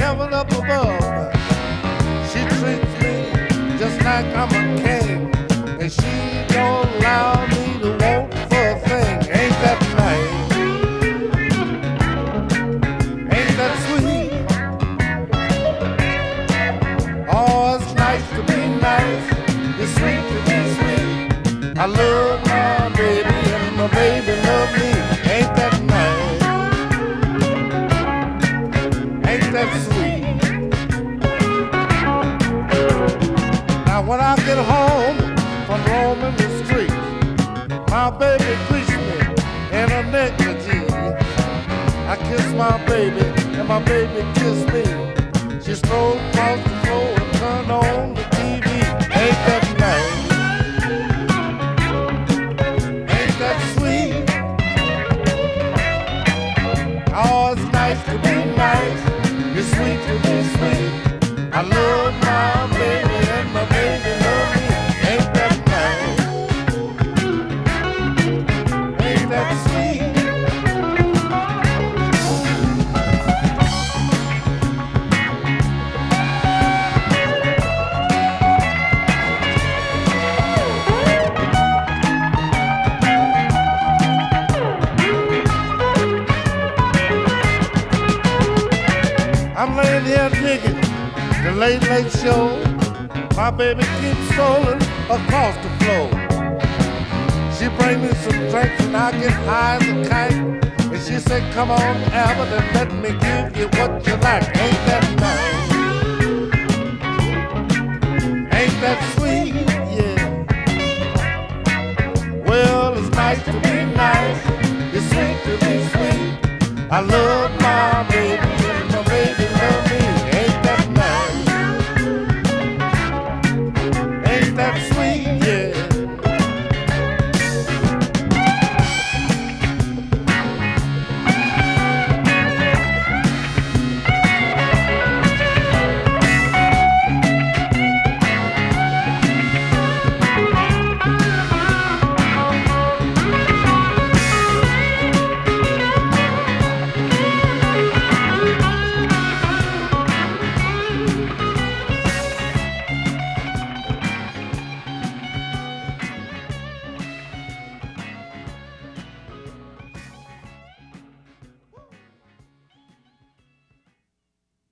heaven up above. She treats me just like I'm a king, and she don't allow me to want for a thing. Ain't that nice? Ain't that sweet? Oh, it's nice to be nice. It's sweet to be sweet. I love my baby and my baby love me. Ain't that nice? Ain't that sweet? Now when I get home from roaming the streets, my baby greets me in a neckerchief. I kiss my baby and my baby kiss me. She strolls across the floor and turn on the TV. Ain't that nice? Ain't that sweet? Oh, it's nice to be nice. It's sweet to be sweet. I love my baby and my baby love me. Ain't that nice? Ain't that sweet? I'm laying here digging the late, late show. My baby keeps strolling across the floor. She bring me some drinks and I get high as a kite. And she said, come on, Albert, and let me give you what you like. Ain't that nice? Ain't that sweet? Yeah. Well, it's nice to be nice. It's sweet to be sweet. I love